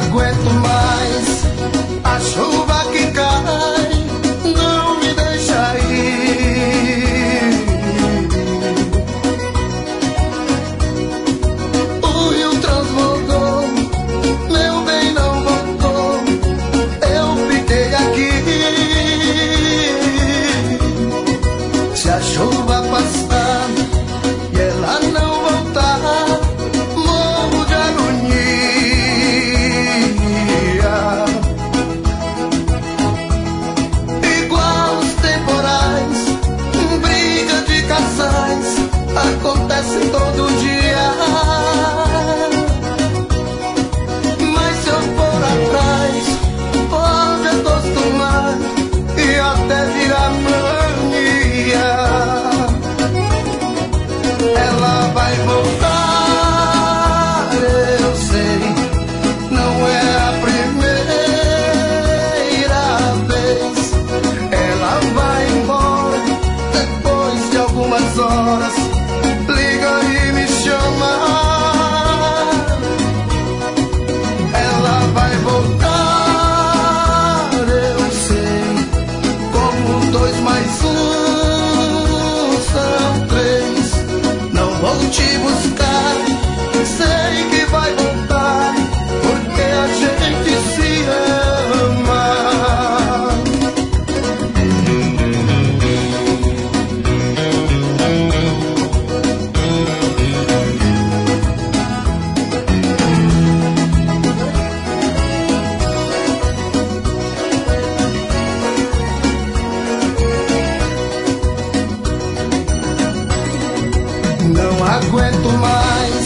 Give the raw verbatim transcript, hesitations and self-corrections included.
aguento mais a chuva que cai, não me deixa ir. O rio transbordou, meu bem não voltou, eu fiquei aqui. Se a chuva passar e ela não voltar, morro de agonia. Igual os temporais, briga de casais, acontece todo dia. Mas se eu for atrás, pode acostumar e até virar mania. Ela vai voltar, eu sei, não é a primeira vez. Ela vai embora depois de algumas horas, liga e me chama. Ela vai voltar, eu sei, como dois mais um são três. Não vou te buscar, sei que vai voltar, porque a gente se ama. Não aguento mais